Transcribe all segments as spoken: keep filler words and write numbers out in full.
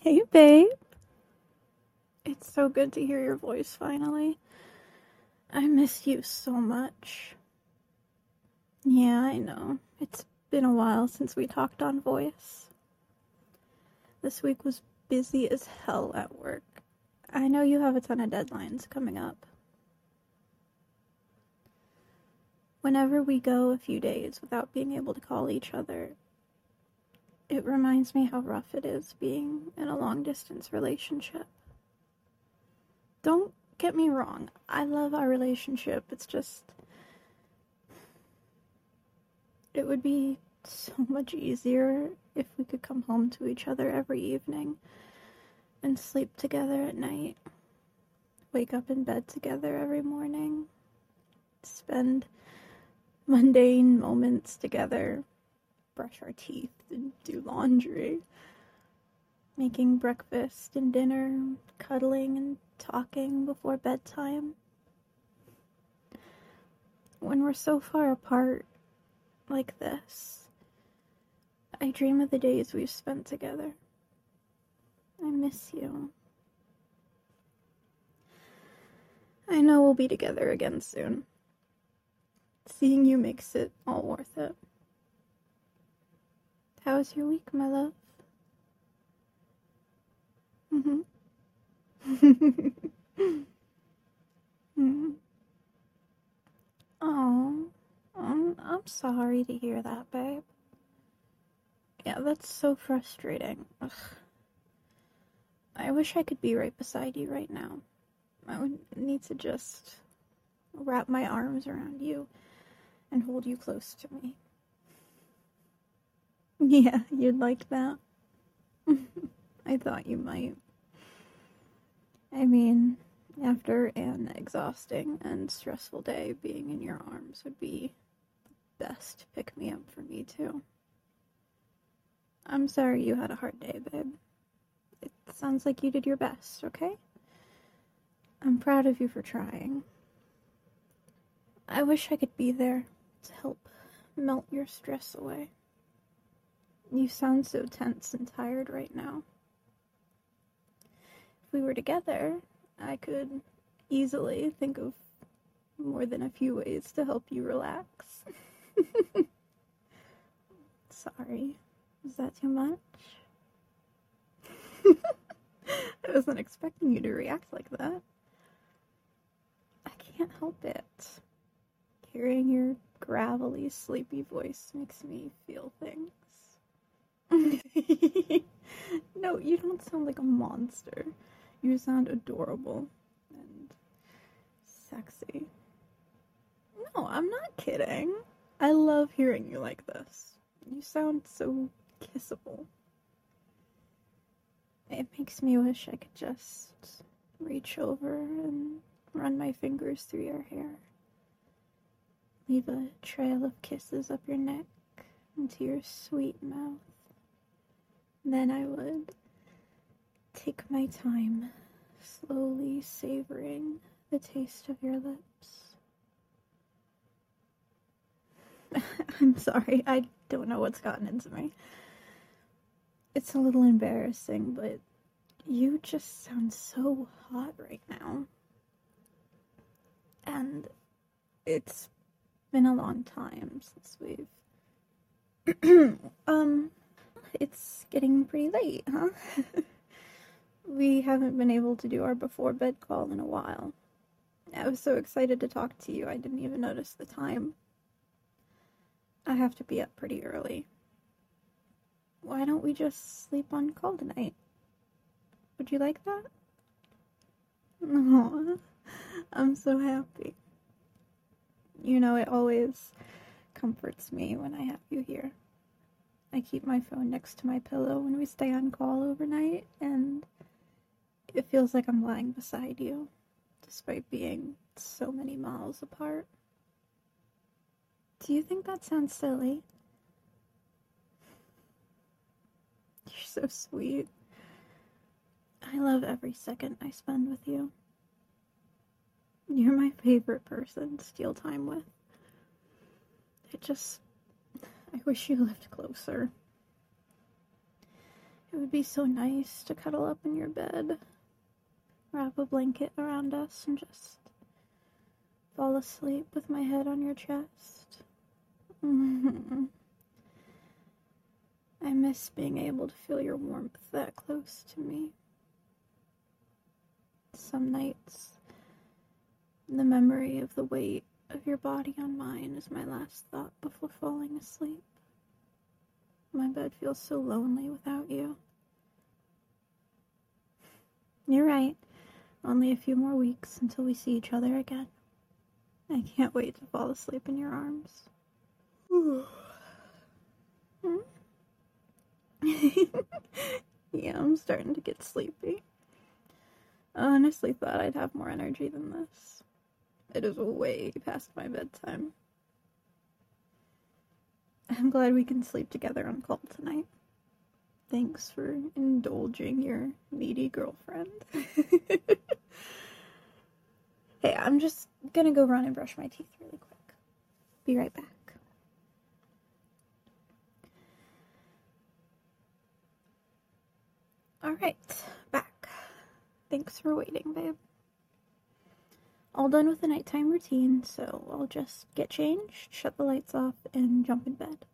Hey, babe. It's so good to hear your voice finally. I miss you so much. Yeah, I know. It's been a while since we talked on voice. This week was busy as hell at work. I know you have a ton of deadlines coming up. Whenever we go a few days without being able to call each other, it reminds me how rough it is being in a long distance relationship. Don't get me wrong, I love our relationship. It's just, it would be so much easier if we could come home to each other every evening and sleep together at night, wake up in bed together every morning, spend mundane moments together, brush our teeth and do laundry, making breakfast and dinner, cuddling and talking before bedtime. When we're so far apart like this, I dream of the days we've spent together. I miss you. I know we'll be together again soon. Seeing you makes it all worth it. How was your week, my love? Mm-hmm. mm. Oh, I'm, I'm sorry to hear that, babe. Yeah, that's so frustrating. Ugh. I wish I could be right beside you right now. I would need to just wrap my arms around you and hold you close to me. Yeah, you'd like that? I thought you might. I mean, after an exhausting and stressful day, being in your arms would be the best pick-me-up for me, too. I'm sorry you had a hard day, babe. It sounds like you did your best, okay? I'm proud of you for trying. I wish I could be there to help melt your stress away. You sound so tense and tired right now. If we were together, I could easily think of more than a few ways to help you relax. Sorry. Is that too much? I wasn't expecting you to react like that. I can't help it. Hearing your gravelly, sleepy voice makes me feel things. No, you don't sound like a monster. You sound adorable and sexy. No, I'm not kidding. I love hearing you like this. You sound so kissable. It makes me wish I could just reach over and run my fingers through your hair. Leave a trail of kisses up your neck into your sweet mouth. Then I would take my time, slowly savoring the taste of your lips. I'm sorry, I don't know what's gotten into me. It's a little embarrassing, but you just sound so hot right now. And it's been a long time since we've... um, it's getting pretty late, huh? We haven't been able to do our before bed call in a while. I was so excited to talk to you, I didn't even notice the time. I have to be up pretty early. Why don't we just sleep on call tonight? Would you like that? Aww, I'm so happy. You know, it always comforts me when I have you here. I keep my phone next to my pillow when we stay on call overnight, and it feels like I'm lying beside you, despite being so many miles apart. Do you think that sounds silly? You're so sweet. I love every second I spend with you. You're my favorite person to steal time with. I just... I wish you lived closer. It would be so nice to cuddle up in your bed, wrap a blanket around us, and just fall asleep with my head on your chest. I miss being able to feel your warmth that close to me. Some nights, the memory of the weight of your body on mine is my last thought before falling asleep. My bed feels so lonely without you. You're right. Only a few more weeks until we see each other again. I can't wait to fall asleep in your arms. Hmm? Yeah, I'm starting to get sleepy. I honestly thought I'd have more energy than this. It is way past my bedtime. I'm glad we can sleep together on call tonight. Thanks for indulging your needy girlfriend. Hey, I'm just gonna go run and brush my teeth really quick. Be right back. Alright, back. Thanks for waiting, babe. All done with the nighttime routine, so I'll just get changed, shut the lights off, and jump in bed.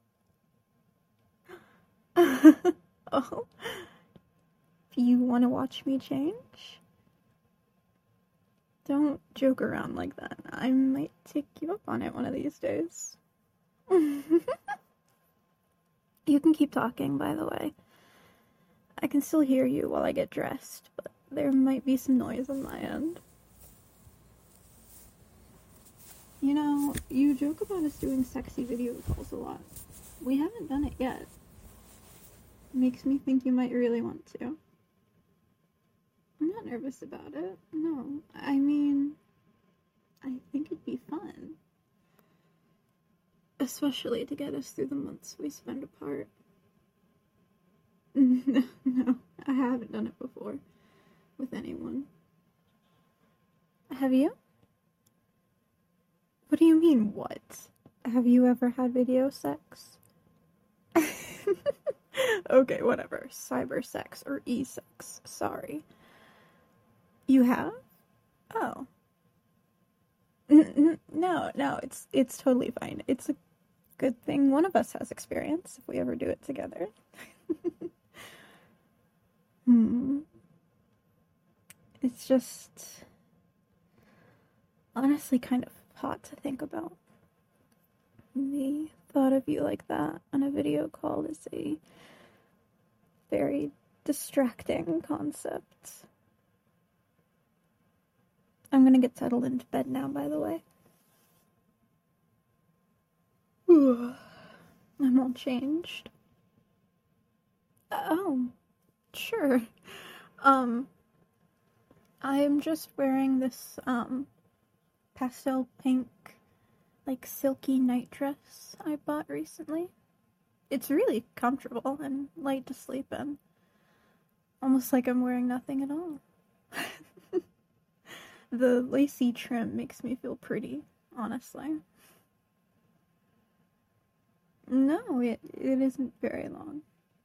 Oh, you want to watch me change? Don't joke around like that. I might take you up on it one of these days. You can keep talking, by the way. I can still hear you while I get dressed, but there might be some noise on my end. You know, you joke about us doing sexy video calls a lot. We haven't done it yet. Makes me think you might really want to. I'm not nervous about it. No, I mean, I think it'd be fun. Especially to get us through the months we spend apart. No, no, I haven't done it before. With anyone. Have you? What do you mean, what? Have you ever had video sex? Okay, whatever. Cyber sex or e-sex. Sorry. You have? Oh. N- no, no, it's it's totally fine. It's a good thing one of us has experience if we ever do it together. Hmm. It's just honestly kind of hot to think about. The thought of you like that on a video call is a very distracting concept. I'm gonna get settled into bed now, by the way. I'm all changed. Oh, sure. Um, I'm just wearing this, um, pastel pink, like, silky night dress I bought recently. It's really comfortable and light to sleep in. Almost like I'm wearing nothing at all. The lacy trim makes me feel pretty, honestly. No, it, it isn't very long.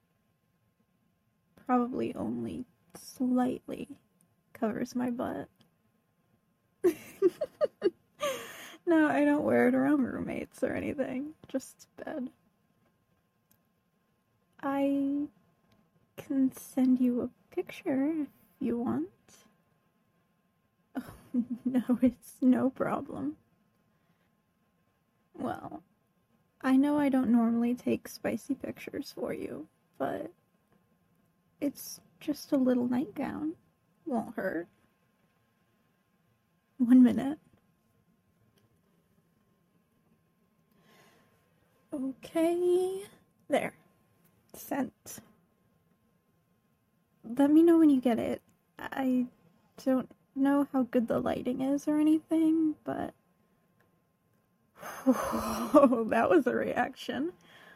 Probably only slightly covers my butt. No, I don't wear it around roommates or anything. Just bed. I can send you a picture if you want. Oh, no, it's no problem. Well, I know I don't normally take spicy pictures for you, but it's just a little nightgown. Won't hurt. One minute. Okay. There. Sent. Let me know when you get it. I don't know how good the lighting is or anything, but... Whoa, that was a reaction.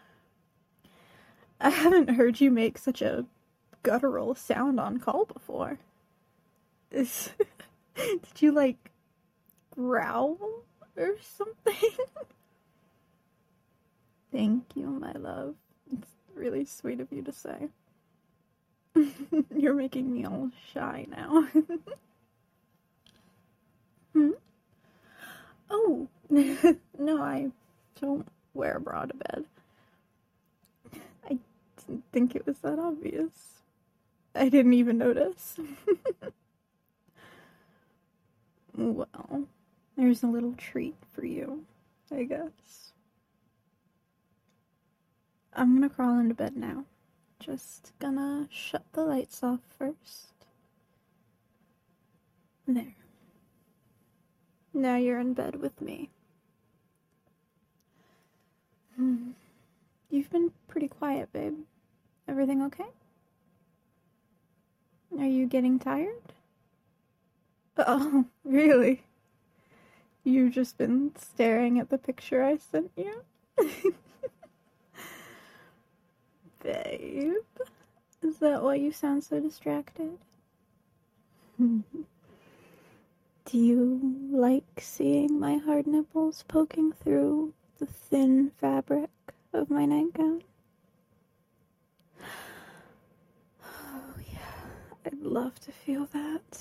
I haven't heard you make such a guttural sound on call before. Is... Did you, like, growl or something? Thank you, my love. It's really sweet of you to say. You're making me all shy now. Hmm? Oh, no, I don't wear a bra to bed. I didn't think it was that obvious. I didn't even notice. Well, there's a little treat for you, I guess. I'm gonna crawl into bed now. Just gonna shut the lights off first. There. Now you're in bed with me. Hmm. You've been pretty quiet, babe. Everything okay? Are you getting tired? Oh, really? You've just been staring at the picture I sent you? Babe, is that why you sound so distracted? Do you like seeing my hard nipples poking through the thin fabric of my nightgown? Oh, yeah, I'd love to feel that.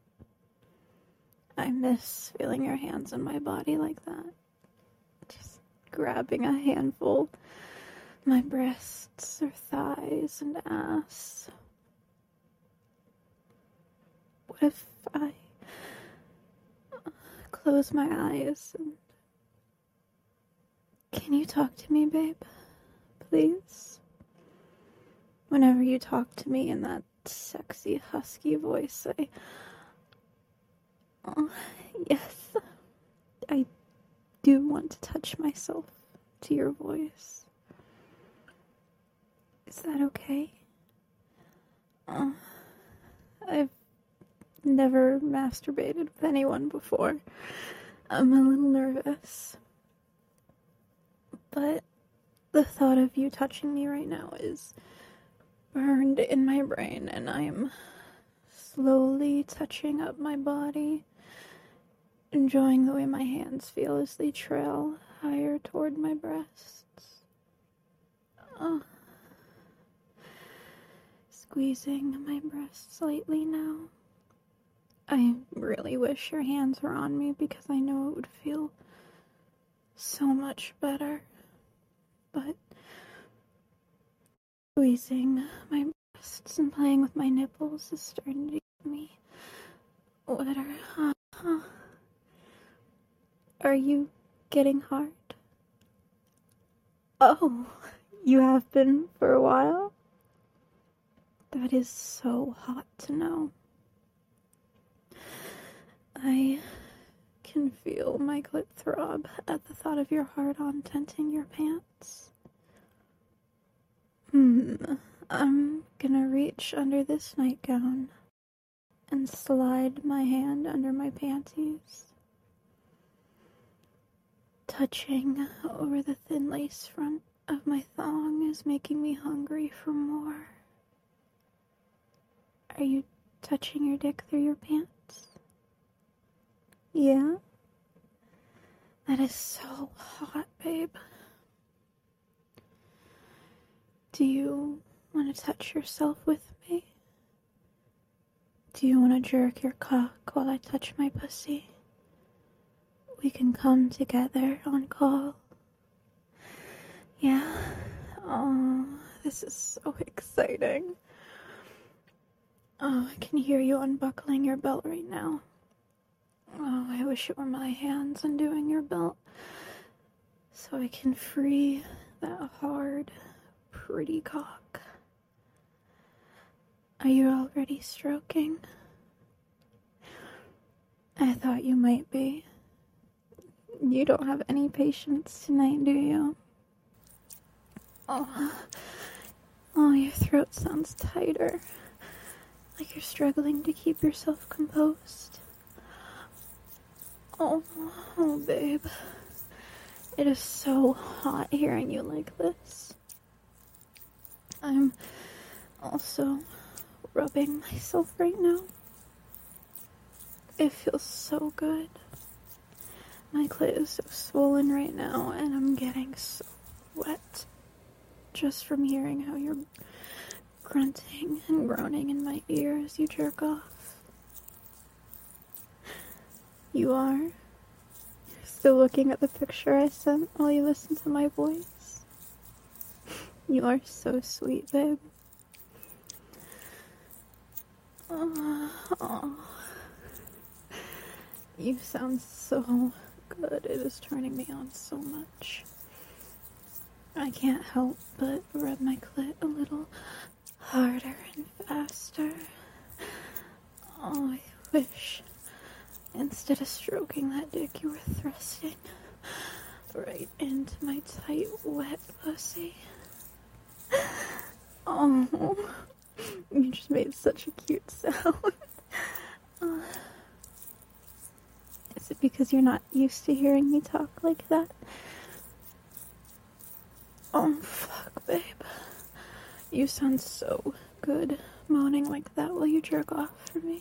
I miss feeling your hands on my body like that. Just grabbing a handful, my breasts or thighs and ass. What if I close my eyes and... Can you talk to me, babe? Please? Whenever you talk to me in that sexy, husky voice, I... Oh, yes. I do want to touch myself to your voice. Is that okay? Uh, I've never masturbated with anyone before. I'm a little nervous. But the thought of you touching me right now is burned in my brain, and I'm slowly touching up my body, enjoying the way my hands feel as they trail higher toward my breasts. Oh. Squeezing my breasts lightly now. I really wish your hands were on me because I know it would feel so much better. But squeezing my breasts and playing with my nipples is starting to get me wetter. Uh-huh. Are you getting hard? Oh, you have been for a while? That is so hot to know. I can feel my clit throb at the thought of your hard-on tenting your pants. Hmm, I'm gonna reach under this nightgown and slide my hand under my panties. Touching over the thin lace front of my thong is making me hungry for more. Are you touching your dick through your pants? Yeah? That is so hot, babe. Do you want to touch yourself with me? Do you want to jerk your cock while I touch my pussy? We can come together on call. Yeah? Oh, this is so exciting. Oh, I can hear you unbuckling your belt right now. Oh, I wish it were my hands undoing your belt so I can free that hard, pretty cock. Are you already stroking? I thought you might be. You don't have any patience tonight, do you? Oh, oh, your throat sounds tighter. Like you're struggling to keep yourself composed. Oh, oh, babe. It is so hot hearing you like this. I'm also rubbing myself right now. It feels so good. My clit is so swollen right now, and I'm getting so wet just from hearing how you're grunting and groaning in my ear as you jerk off. You are? You're still looking at the picture I sent while you listen to my voice? You are so sweet, babe. Oh, oh. You sound so good. It is turning me on so much. I can't help but rub my clit a little harder and faster. Oh, I wish instead of stroking that dick, you were thrusting right into my tight, wet pussy. Oh, you just made such a cute sound. Uh, is it because you're not used to hearing me talk like that? Oh, fuck, babe. You sound so good moaning like that while you jerk off for me.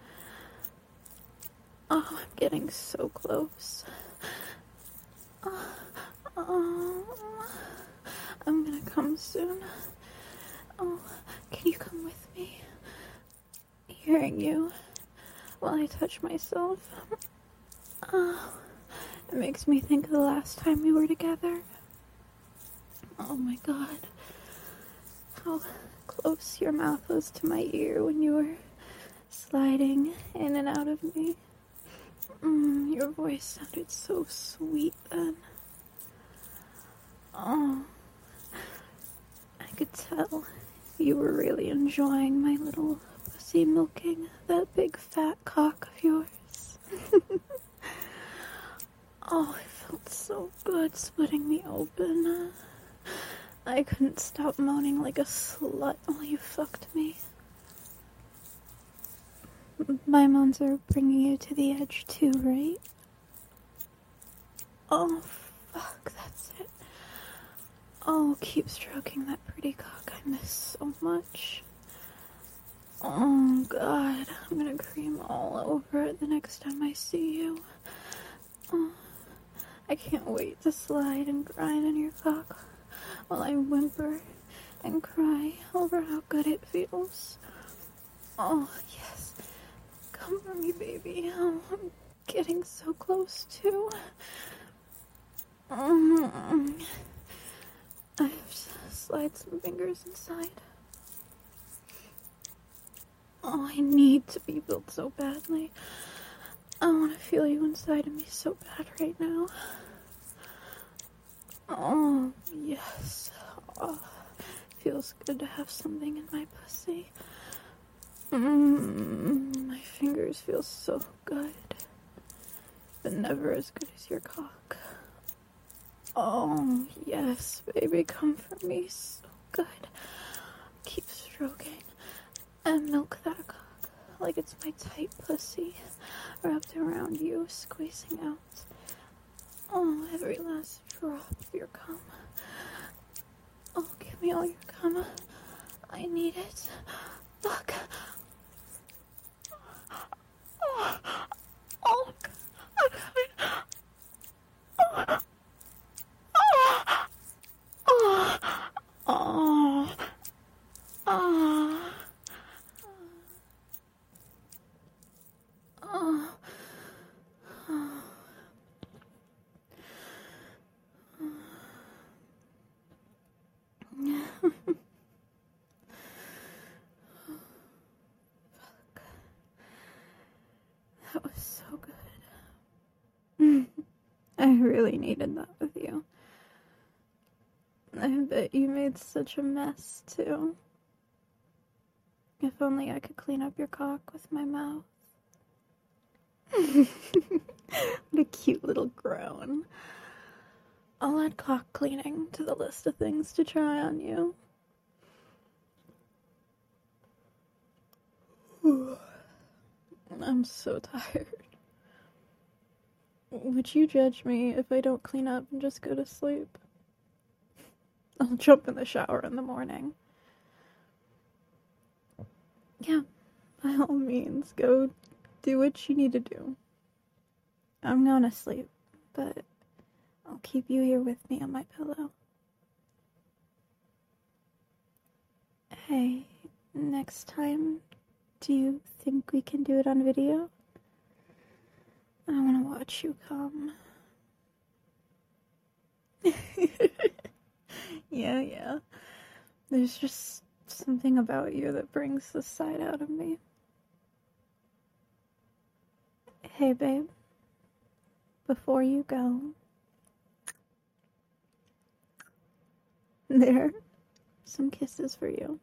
Oh, I'm getting so close. Oh, oh, I'm gonna come soon. Oh, can you come with me? Hearing you while I touch myself. Oh, it makes me think of the last time we were together. Oh my god. How close your mouth was to my ear when you were sliding in and out of me. Mm, your voice sounded so sweet then. Oh, I could tell you were really enjoying my little pussy milking that big fat cock of yours. Oh, it felt so good splitting me open. I couldn't stop moaning like a slut while you fucked me. My moans are bringing you to the edge too, right? Oh, fuck, that's it. Oh, keep stroking that pretty cock I miss so much. Oh, God, I'm gonna cream all over it the next time I see you. Oh, I can't wait to slide and grind on your cock while I whimper and cry over how good it feels. Oh, yes. Come for me, baby. Oh, I'm getting so close, too. Mm. I have to slide some fingers inside. Oh, I need to be built so badly. I want to feel you inside of me so bad right now. Oh, yes. Oh, feels good to have something in my pussy. Mm, my fingers feel so good, but never as good as your cock. Oh, yes, baby, come for me so good. Keep stroking and milk that cock like it's my tight pussy wrapped around you, squeezing out. Oh, every last drop of your cum. Oh, give me all your cum. I need it. Fuck. Oh, oh, I'm coming. Oh, oh, oh, oh, oh, oh. That was so good. I really needed that with you. I bet you made such a mess, too. If only I could clean up your cock with my mouth. What a cute little groan. I'll add cock cleaning to the list of things to try on you. I'm so tired. Would you judge me if I don't clean up and just go to sleep? I'll jump in the shower in the morning. Yeah, by all means, go do what you need to do. I'm gonna sleep, but I'll keep you here with me on my pillow. Hey, next time, do you think we can do it on video? I want to watch you come. Yeah, yeah. There's just something about you that brings the side out of me. Hey, babe. Before you go, there, some kisses for you.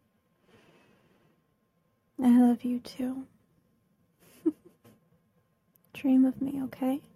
I love you too. Dream of me, okay?